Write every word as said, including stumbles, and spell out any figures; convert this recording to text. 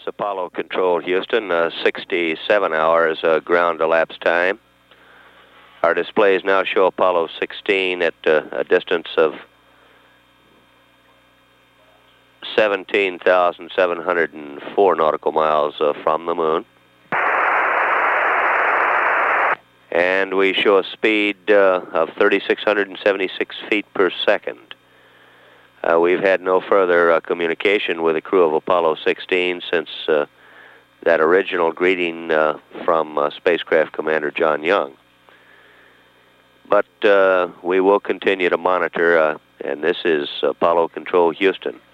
Apollo Control Houston, uh, sixty-seven hours uh, ground elapsed time. Our displays now show Apollo sixteen at uh, a distance of seventeen thousand seven hundred four nautical miles uh, from the moon. And we show a speed uh, of three thousand six hundred seventy-six feet per second. Uh, we've had no further uh, communication with the crew of Apollo sixteen since uh, that original greeting uh, from uh, spacecraft Commander John Young. But uh, we will continue to monitor, uh, and this is Apollo Control Houston.